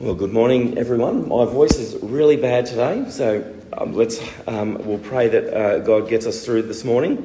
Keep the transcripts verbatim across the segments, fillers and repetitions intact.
Well, good morning, everyone. My voice is really bad today, so um, let's um, we'll pray that uh, God gets us through this morning.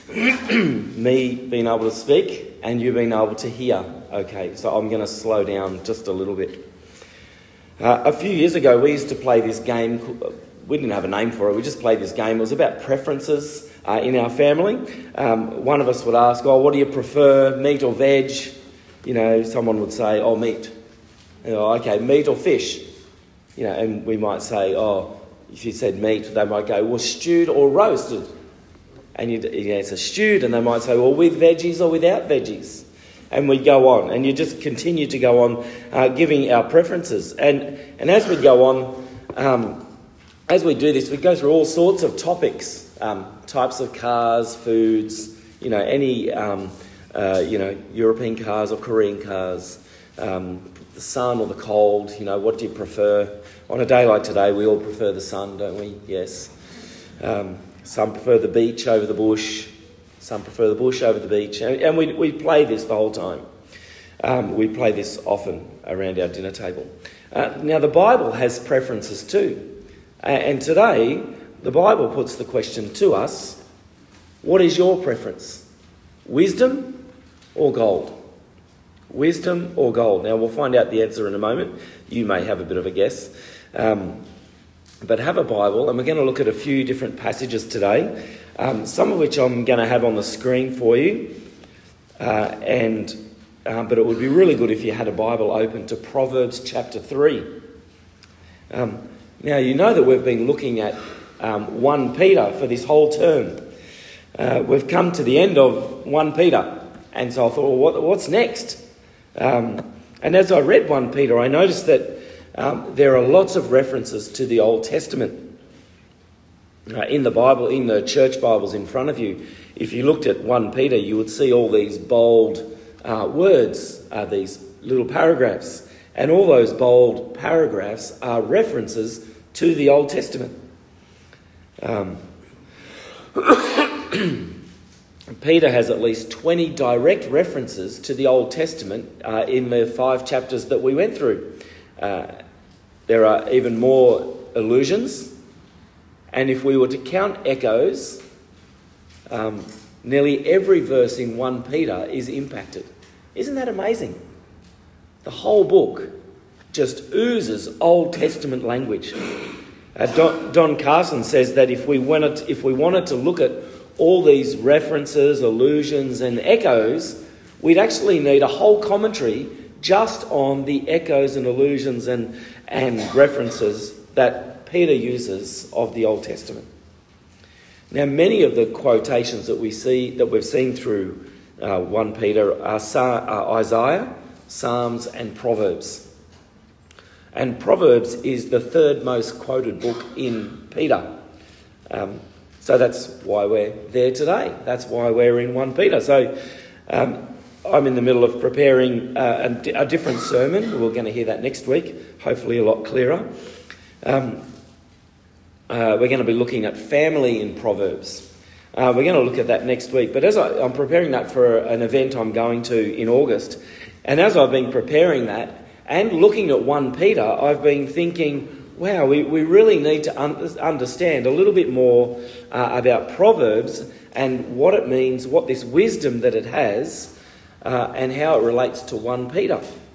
Me being able to speak and you being able to hear. Okay, so I'm going to slow down just a little bit. Uh, a few years ago, we used to play this game. We didn't have a name for it. We just played this game. It was about preferences uh, in our family. Um, one of us would ask, "Oh, what do you prefer, meat or veg?" You know, someone would say, "Oh, meat." You know, okay, meat or fish? You know, and we might say, oh, if you said meat, they might go, well, stewed or roasted? And you'd, you'd answer stewed, and they might say, well, with veggies or without veggies? And we go on, and you just continue to go on uh, giving our preferences. And and as we go on, um, as we do this, we go through all sorts of topics, um, types of cars, foods, you know, any, um, uh, you know, European cars or Korean cars, um, the sun or the cold, you know, what do you prefer? On a day like today, we all prefer the sun, don't we? Yes. Um, some prefer the beach over the bush. Some prefer the bush over the beach. And, and we, we play this the whole time. Um, we play this often around our dinner table. Uh, now, the Bible has preferences too. Uh, and today, the Bible puts the question to us, what is your preference? Wisdom or gold? Wisdom or gold? Now, we'll find out the answer in a moment. You may have a bit of a guess. Um, but have a Bible, and we're going to look at a few different passages today, um, some of which I'm going to have on the screen for you. Uh, and uh, But it would be really good if you had a Bible open to Proverbs chapter three. Um, now, you know that we've been looking at um, First Peter for this whole term. Uh, we've come to the end of First Peter, and so I thought, well, what, what's next? Um, and as I read First Peter, I noticed that um, there are lots of references to the Old Testament uh, in the Bible, in the church Bibles in front of you. If you looked at First Peter, you would see all these bold uh, words, uh, these little paragraphs. And all those bold paragraphs are references to the Old Testament. Um, Peter has at least twenty direct references to the Old Testament uh, in the five chapters that we went through. Uh, there are even more allusions, and if we were to count echoes, um, nearly every verse in First Peter is impacted. Isn't that amazing? The whole book just oozes Old Testament language. Uh, Don, Don Carson says that if we wanted, if we wanted to look at all these references, allusions and echoes, we'd actually need a whole commentary just on the echoes and allusions and, and references that Peter uses of the Old Testament. Now, many of the quotations that we see, that we've seen through uh, First Peter are, Sa- are Isaiah, Psalms and Proverbs. And Proverbs is the third most quoted book in Peter. Um, So that's why we're there today. That's why we're in First Peter. So um, I'm in the middle of preparing uh, a, a different sermon. We're going to hear that next week, hopefully a lot clearer. Um, uh, we're going to be looking at family in Proverbs. Uh, we're going to look at that next week. But as I, I'm preparing that for an event I'm going to in August, and as I've been preparing that and looking at First Peter, I've been thinking, wow, we, we really need to un- understand a little bit more uh, about Proverbs and what it means, what this wisdom that it has, uh, and how it relates to First Peter.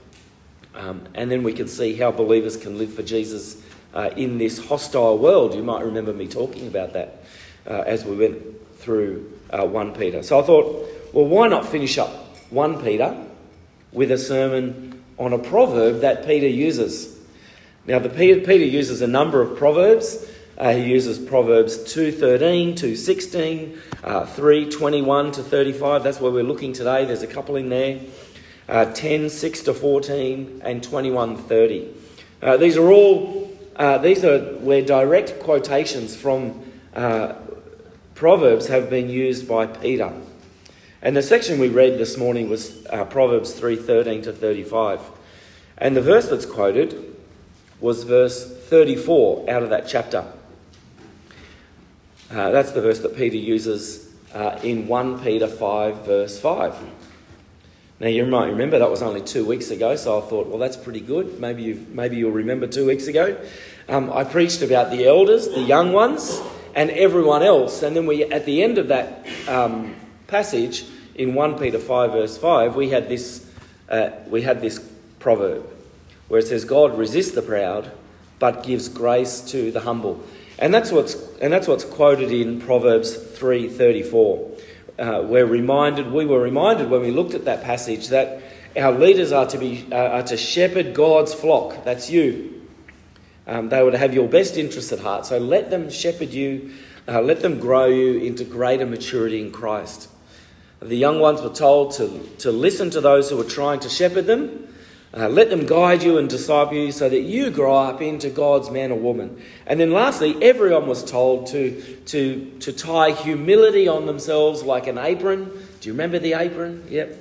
Um, and then we can see how believers can live for Jesus uh, in this hostile world. You might remember me talking about that uh, as we went through uh, First Peter. So I thought, well, why not finish up First Peter with a sermon on a proverb that Peter uses? Now, the Peter, Peter uses a number of proverbs. Uh, he uses Proverbs two thirteen, two sixteen, uh, three twenty-one to thirty-five. That's where we're looking today. There's a couple in there. Uh, ten six to fourteen and twenty-one thirty. Uh, these are all, uh, these are where direct quotations from uh, Proverbs have been used by Peter. And the section we read this morning was uh, Proverbs three thirteen to thirty-five. And the verse that's quoted was verse thirty-four out of that chapter. Uh, that's the verse that Peter uses uh, in First Peter five, verse five. Now, you might remember that was only two weeks ago, so I thought, well, that's pretty good. Maybe you maybe you'll remember two weeks ago. Um, I preached about the elders, the young ones, and everyone else. And then we, at the end of that um, passage, in First Peter five, verse five, we had this uh, we had this proverb where it says, "God resists the proud, but gives grace to the humble." And that's what's and that's what's quoted in Proverbs three thirty-four. Uh, we're reminded, we were reminded when we looked at that passage that our leaders are to be uh, are to shepherd God's flock. That's you. Um, they would have your best interests at heart. So let them shepherd you, uh, let them grow you into greater maturity in Christ. The young ones were told to, to listen to those who were trying to shepherd them. Uh, let them guide you and disciple you so that you grow up into God's man or woman. And then lastly, everyone was told to, to, to tie humility on themselves like an apron. Do you remember the apron? Yep.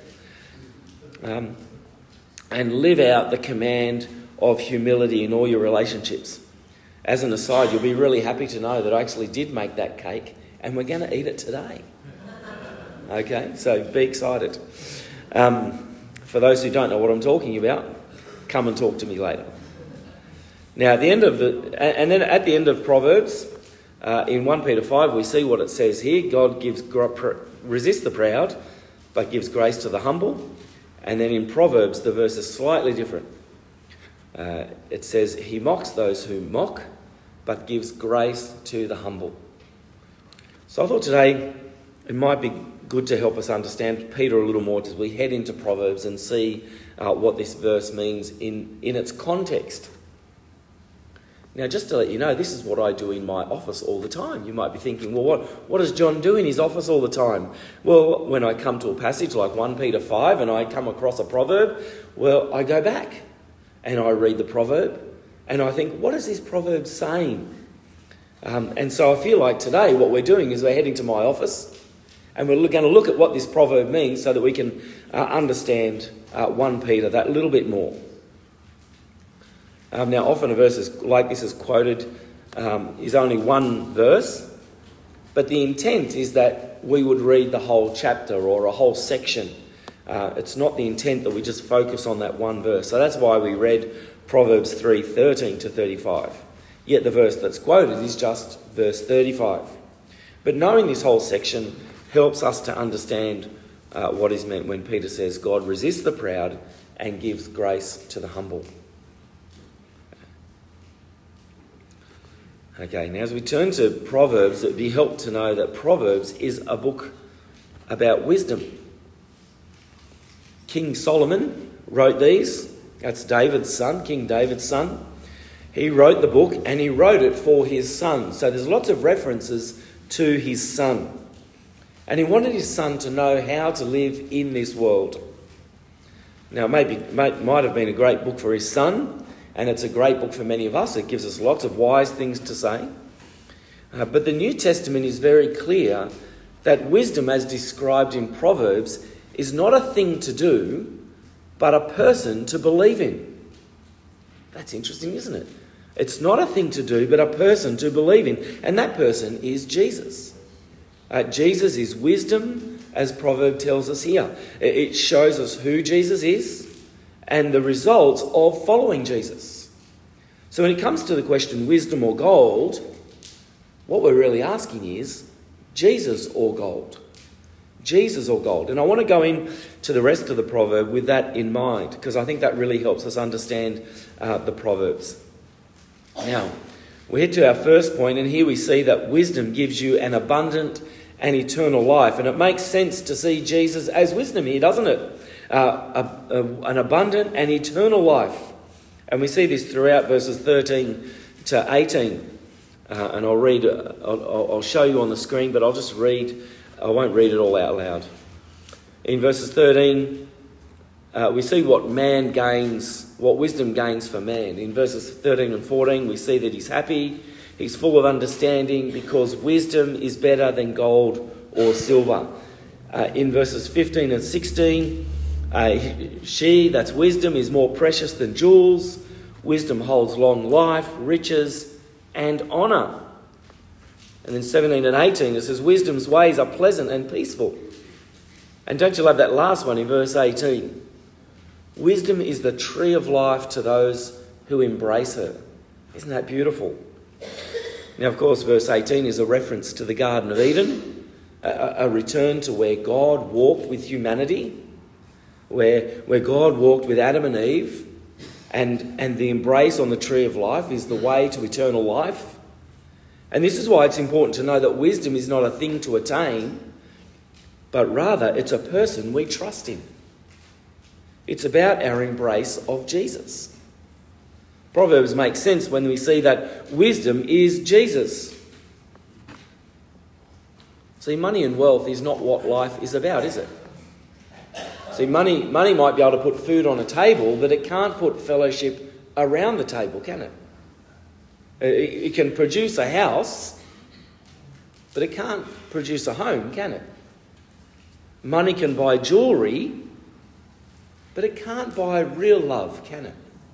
Um, and live out the command of humility in all your relationships. As an aside, you'll be really happy to know that I actually did make that cake and we're going to eat it today. Okay, so be excited. Um, For those who don't know what I'm talking about, come and talk to me later. Now, at the end of the, and then at the end of Proverbs, uh, in First Peter five, we see what it says here. God gives resists the proud, but gives grace to the humble. And then in Proverbs, the verse is slightly different. Uh, it says, He mocks those who mock, but gives grace to the humble. So I thought today it might be good to help us understand Peter a little more as we head into Proverbs and see uh, what this verse means in, in its context. Now, just to let you know, this is what I do in my office all the time. You might be thinking, well, what, what does John do in his office all the time? Well, when I come to a passage like First Peter five and I come across a proverb, well, I go back and I read the proverb and I think, what is this proverb saying? Um, and so I feel like today what we're doing is we're heading to my office and we're going to look at what this proverb means so that we can uh, understand uh, First Peter that little bit more. Um, now, often a verse is, like this is quoted um, is only one verse, but the intent is that we would read the whole chapter or a whole section. Uh, it's not the intent that we just focus on that one verse. So that's why we read Proverbs three thirteen to thirty-five. Yet the verse that's quoted is just verse thirty-five. But knowing this whole section helps us to understand uh, what is meant when Peter says God resists the proud and gives grace to the humble. Okay, now as we turn to Proverbs, it would be helpful to know that Proverbs is a book about wisdom. King Solomon wrote these. That's David's son, King David's son. He wrote the book and he wrote it for his son. So there's lots of references to his son. And he wanted his son to know how to live in this world. Now, maybe might, might have been a great book for his son, and it's a great book for many of us. It gives us lots of wise things to say. Uh, but the New Testament is very clear that wisdom, as described in Proverbs, is not a thing to do, but a person to believe in. That's interesting, isn't it? It's not a thing to do, but a person to believe in. And that person is Jesus. Uh, Jesus is wisdom, as Proverb tells us here. It shows us who Jesus is and the results of following Jesus. So when it comes to the question wisdom or gold, what we're really asking is Jesus or gold. Jesus or gold. And I want to go in to the rest of the proverb with that in mind, because I think that really helps us understand uh, the Proverbs. Now, we head to our first point, and here we see that wisdom gives you an abundant and eternal life. And it makes sense to see Jesus as wisdom here, doesn't it? Uh, a, a, an abundant and eternal life. And we see this throughout verses thirteen to eighteen. Uh, and I'll read, uh, I'll, I'll show you on the screen, but I'll just read, I won't read it all out loud. In verses thirteen, uh, we see what man gains, what wisdom gains for man. In verses thirteen and fourteen, we see that he's happy, he's full of understanding, because wisdom is better than gold or silver. Uh, in verses fifteen and sixteen, uh, she, that's wisdom, is more precious than jewels. Wisdom holds long life, riches, and honour. And then seventeen and eighteen, it says, wisdom's ways are pleasant and peaceful. And don't you love that last one in verse eighteen? Wisdom is the tree of life to those who embrace her. Isn't that beautiful? Now, of course, verse eighteen is a reference to the Garden of Eden, a, a return to where God walked with humanity, where, where God walked with Adam and Eve, and, and the embrace on the tree of life is the way to eternal life. And this is why it's important to know that wisdom is not a thing to attain, but rather it's a person we trust in. It's about our embrace of Jesus. Proverbs makes sense when we see that wisdom is Jesus. See, money and wealth is not what life is about, is it? See, money, money might be able to put food on a table, but it can't put fellowship around the table, can it? It, it can produce a house, but it can't produce a home, can it? Money can buy jewellery, but it can't buy real love, can it?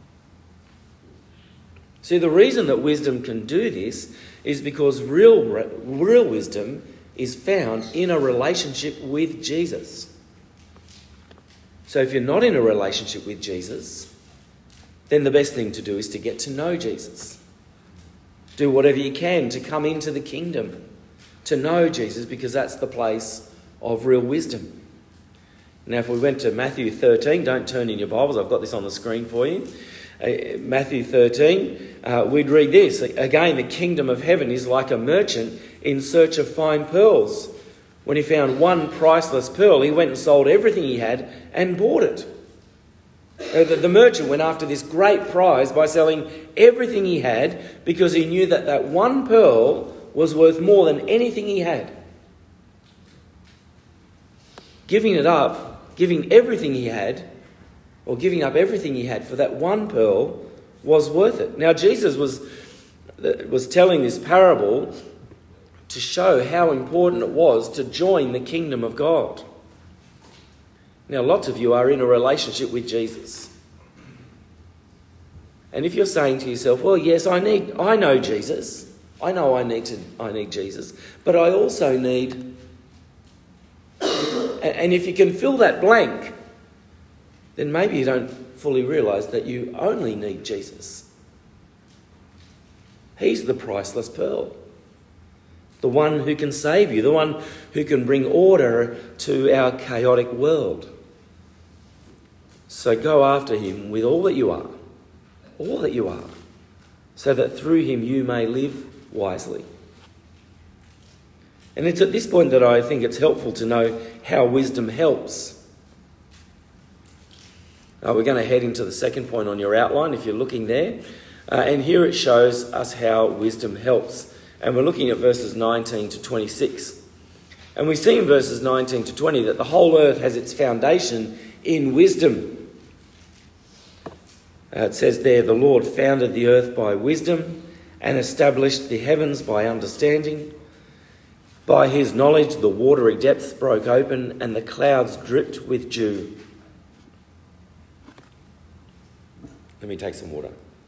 See, the reason that wisdom can do this is because real, real wisdom is found in a relationship with Jesus. So if you're not in a relationship with Jesus, then the best thing to do is to get to know Jesus. Do whatever you can to come into the kingdom, to know Jesus, because that's the place of real wisdom. Now, if we went to Matthew thirteen, don't turn in your Bibles, I've got this on the screen for you. Uh, Matthew thirteen, uh, we'd read this. Again, the kingdom of heaven is like a merchant in search of fine pearls. When he found one priceless pearl, he went and sold everything he had and bought it. Uh, the, the merchant went after this great prize by selling everything he had because he knew that that one pearl was worth more than anything he had. Giving it up, giving everything he had, or giving up everything he had for that one pearl was worth it. Now, Jesus was, was telling this parable to show how important it was to join the kingdom of God. Now, lots of you are in a relationship with Jesus. And if you're saying to yourself, well, yes, I need, I know Jesus. I know I need to, I need Jesus. But I also need... And if you can fill that blank, then maybe you don't fully realise that you only need Jesus. He's the priceless pearl. The one who can save you. The one who can bring order to our chaotic world. So go after him with all that you are. All that you are. So that through him you may live wisely. And it's at this point that I think it's helpful to know how wisdom helps. Uh, we're going to head into the second point on your outline if you're looking there. Uh, and here it shows us how wisdom helps. And we're looking at verses nineteen to twenty-six. And we see in verses nineteen to twenty that the whole earth has its foundation in wisdom. Uh, it says there, the Lord founded the earth by wisdom and established the heavens by understanding. By his knowledge the watery depths broke open and the clouds dripped with dew. Let me take some water.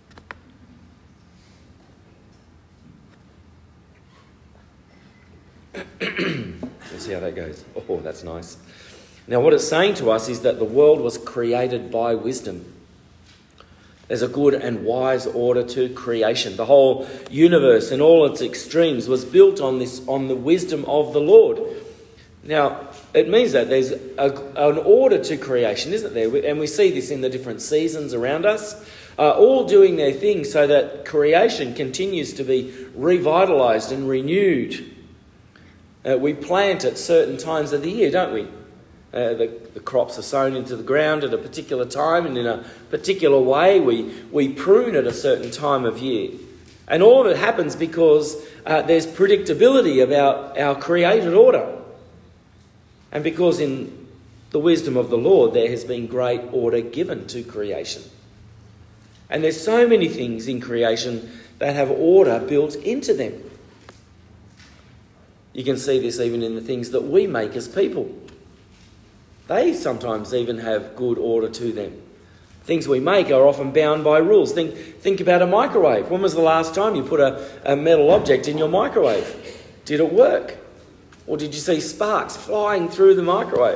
We'll see how that goes. Oh, that's nice. Now, what it's saying to us is that the world was created by wisdom. There's a good and wise order to creation. The whole universe and all its extremes was built on this, on the wisdom of the Lord. Now, it means that there's a, an order to creation, isn't there? And we see this in the different seasons around us, uh, all doing their thing so that creation continues to be revitalised and renewed. Uh, we plant at certain times of the year, don't we? Uh, the, the crops are sown into the ground at a particular time and in a particular way. We, we prune at a certain time of year. And all of it happens because uh, there's predictability about our created order. And because in the wisdom of the Lord there has been great order given to creation. And there's so many things in creation that have order built into them. You can see this even in the things that we make as people. They sometimes even have good order to them. Things we make are often bound by rules. Think, think about a microwave. When was the last time you put a, a metal object in your microwave? Did it work? Or did you see sparks flying through the microwave?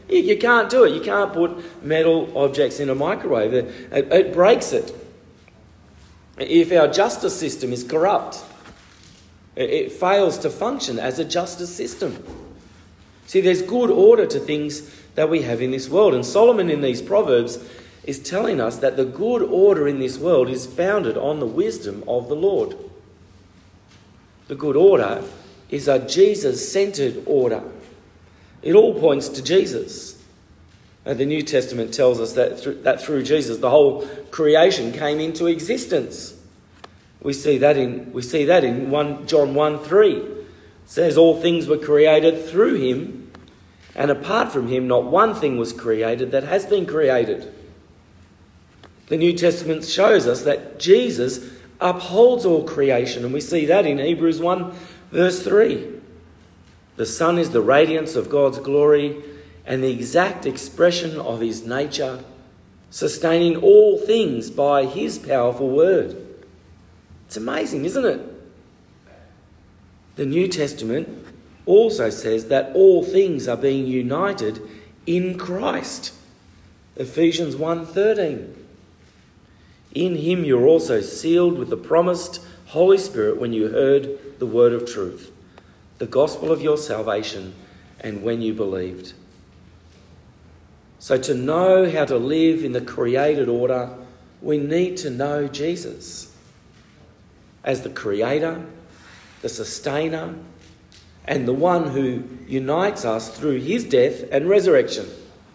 You, you can't do it. You can't put metal objects in a microwave. It, it, it breaks it. If our justice system is corrupt, it, it fails to function as a justice system. See, there's good order to things that we have in this world. And Solomon in these Proverbs is telling us that the good order in this world is founded on the wisdom of the Lord. The good order is a Jesus-centered order. It all points to Jesus. And the New Testament tells us that through, that through Jesus, the whole creation came into existence. We see that in we see that in First John one three. It says all things were created through him, and apart from him, not one thing was created that has been created. The New Testament shows us that Jesus upholds all creation, and we see that in Hebrews one verse three. The Son is the radiance of God's glory and the exact expression of his nature, sustaining all things by his powerful word. It's amazing, isn't it? The New Testament also says that all things are being united in Christ. Ephesians one thirteen. In him you're also sealed with the promised Holy Spirit when you heard the word of truth, the gospel of your salvation, and when you believed. So to know how to live in the created order, we need to know Jesus as the creator, the sustainer, and the one who unites us through his death and resurrection.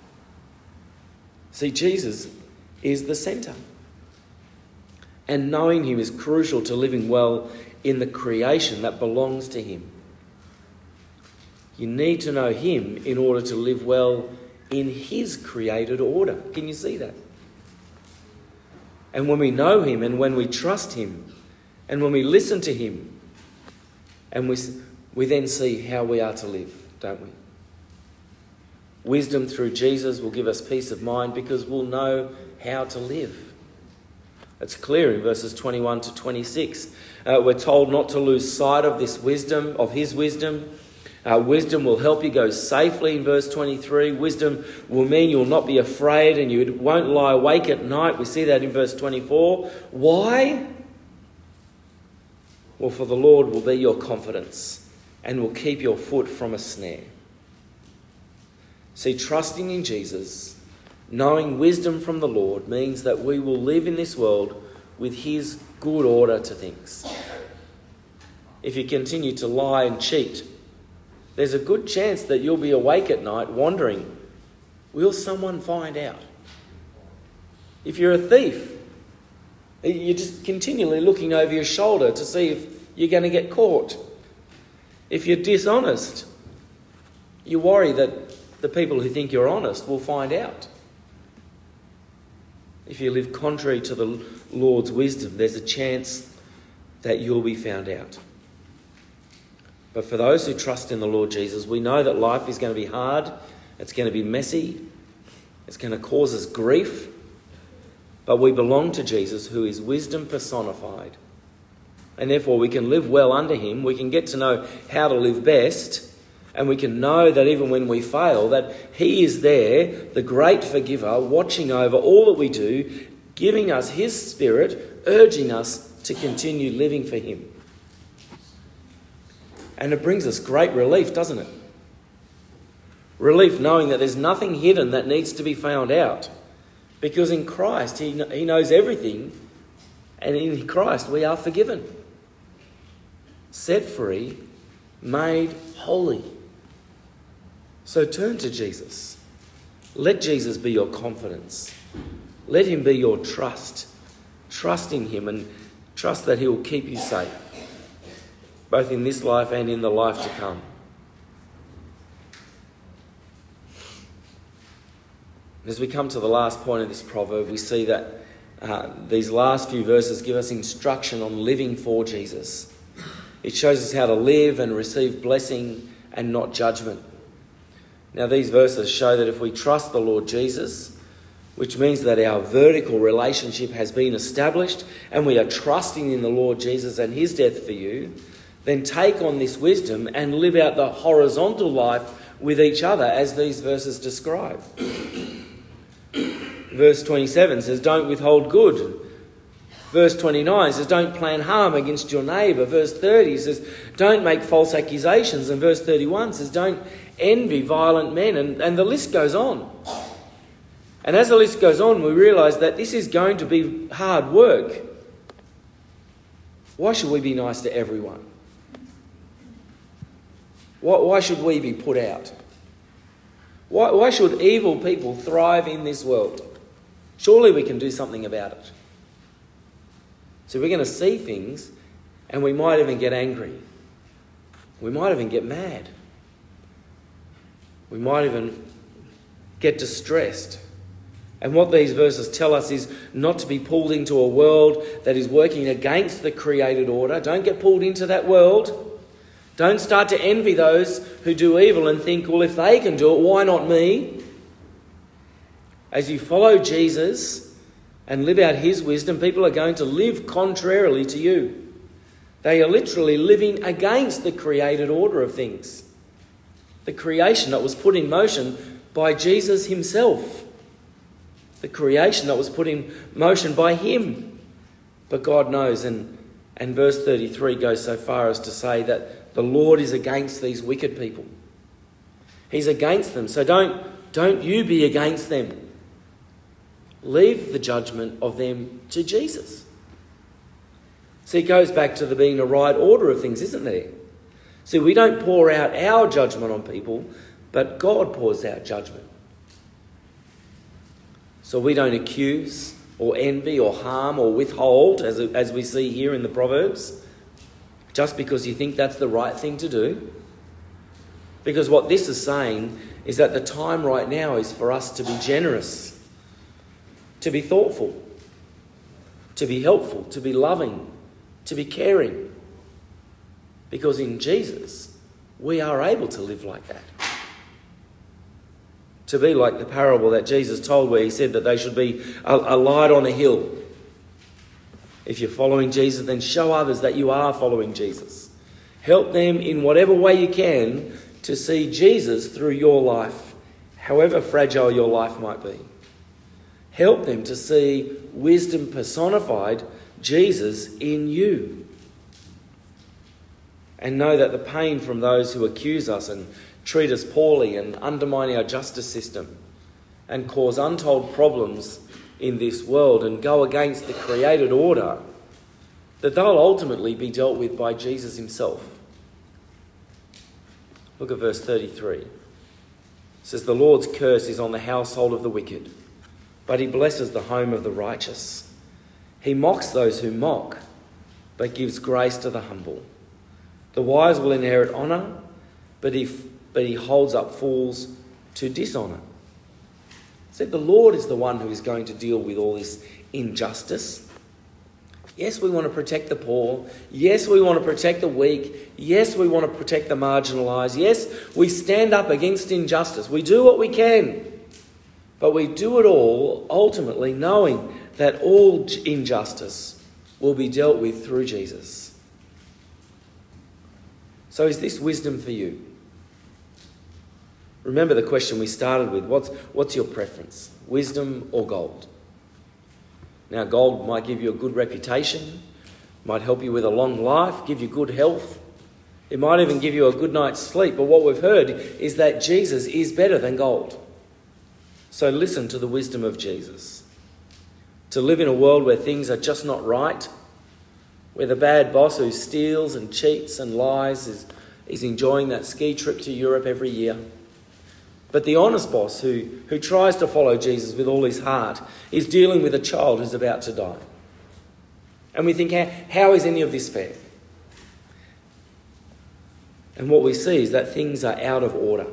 See, Jesus is the centre. And knowing him is crucial to living well in the creation that belongs to him. You need to know him in order to live well in his created order. Can you see that? And when we know him and when we trust him and when we listen to him, and we, we then see how we are to live, don't we? Wisdom through Jesus will give us peace of mind because we'll know how to live. It's clear in verses twenty-one to twenty-six. Uh, we're told not to lose sight of this wisdom, of his wisdom. Uh, wisdom will help you go safely in verse twenty-three. Wisdom will mean you'll not be afraid and you won't lie awake at night. We see that in verse twenty-four. Why? Well, for the Lord will be your confidence and will keep your foot from a snare. See, trusting in Jesus, knowing wisdom from the Lord, means that we will live in this world with his good order to things. If you continue to lie and cheat, there's a good chance that you'll be awake at night wondering, will someone find out? If you're a thief, you're just continually looking over your shoulder to see if you're going to get caught. If you're dishonest, you worry that the people who think you're honest will find out. If you live contrary to the Lord's wisdom, there's a chance that you'll be found out. But for those who trust in the Lord Jesus, we know that life is going to be hard, it's going to be messy, it's going to cause us grief, but we belong to Jesus, who is wisdom personified. And therefore we can live well under him, we can get to know how to live best, and we can know that even when we fail, that he is there, the great forgiver, watching over all that we do, giving us his spirit, urging us to continue living for him. And it brings us great relief, doesn't it? Relief knowing that there's nothing hidden that needs to be found out. Because in Christ, he, he knows everything. And in Christ, we are forgiven. Set free, made holy. So turn to Jesus. Let Jesus be your confidence. Let him be your trust. Trust in him and trust that he will keep you safe, both in this life and in the life to come. As we come to the last point of this proverb, we see that uh, these last few verses give us instruction on living for Jesus. It shows us how to live and receive blessing and not judgment. Now, these verses show that if we trust the Lord Jesus, which means that our vertical relationship has been established and we are trusting in the Lord Jesus and his death for you, then take on this wisdom and live out the horizontal life with each other as these verses describe. Verse twenty-seven says, don't withhold good. Verse twenty-nine says, don't plan harm against your neighbour. Verse thirty says, don't make false accusations. And verse thirty-one says, don't envy violent men. And, and the list goes on. And as the list goes on, we realise that this is going to be hard work. Why should we be nice to everyone? Why, why should we be put out? Why, why should evil people thrive in this world? Surely we can do something about it. So we're going to see things and we might even get angry. We might even get mad. We might even get distressed. And what these verses tell us is not to be pulled into a world that is working against the created order. Don't get pulled into that world. Don't start to envy those who do evil and think, well, if they can do it, why not me? As you follow Jesus and live out his wisdom, people are going to live contrarily to you. They are literally living against the created order of things. The creation that was put in motion by Jesus himself. The creation that was put in motion by him. But God knows, and, and verse thirty-three goes so far as to say that the Lord is against these wicked people. He's against them. So don't, don't you be against them. Leave the judgment of them to Jesus. See, it goes back to the being a right order of things, isn't there? See, we don't pour out our judgment on people, but God pours out judgment. So we don't accuse or envy or harm or withhold, as, as we see here in the Proverbs, just because you think that's the right thing to do. Because what this is saying is that the time right now is for us to be generous, to be thoughtful, to be helpful, to be loving, to be caring. Because in Jesus, we are able to live like that. To be like the parable that Jesus told where he said that they should be a, a light on a hill. If you're following Jesus, then show others that you are following Jesus. Help them in whatever way you can to see Jesus through your life, however fragile your life might be. Help them to see wisdom personified, Jesus, in you. And know that the pain from those who accuse us and treat us poorly and undermine our justice system and cause untold problems in this world and go against the created order, that they'll ultimately be dealt with by Jesus himself. Look at verse thirty-three. It says, the Lord's curse is on the household of the wicked, but he blesses the home of the righteous. He mocks those who mock, but gives grace to the humble. The wise will inherit honour, but he, but he holds up fools to dishonour. So the Lord is the one who is going to deal with all this injustice. Yes, we want to protect the poor. Yes, we want to protect the weak. Yes, we want to protect the marginalised. Yes, we stand up against injustice. We do what we can. But we do it all ultimately knowing that all injustice will be dealt with through Jesus. So is this wisdom for you? Remember the question we started with. What's, what's your preference? Wisdom or gold? Now, gold might give you a good reputation, might help you with a long life, give you good health. It might even give you a good night's sleep. But what we've heard is that Jesus is better than gold. So listen to the wisdom of Jesus. To live in a world where things are just not right, where the bad boss who steals and cheats and lies is, is enjoying that ski trip to Europe every year. But the honest boss who, who tries to follow Jesus with all his heart is dealing with a child who's about to die. And we think, how, how is any of this fair? And what we see is that things are out of order.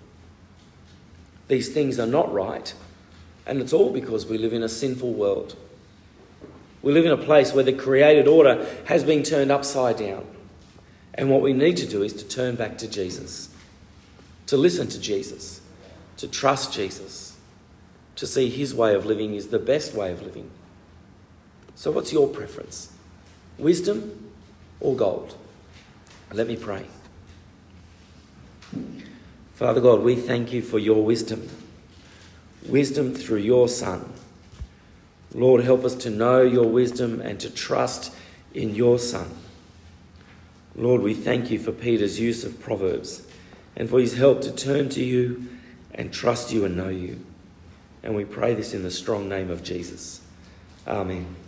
These things are not right. And it's all because we live in a sinful world. We live in a place where the created order has been turned upside down. And what we need to do is to turn back to Jesus. To listen to Jesus. To trust Jesus. To see his way of living is the best way of living. So what's your preference? Wisdom or gold? Let me pray. Father God, we thank you for your wisdom. Wisdom through your Son. Lord, help us to know your wisdom and to trust in your Son. Lord, we thank you for Peter's use of Proverbs and for his help to turn to you and trust you and know you. And we pray this in the strong name of Jesus. Amen.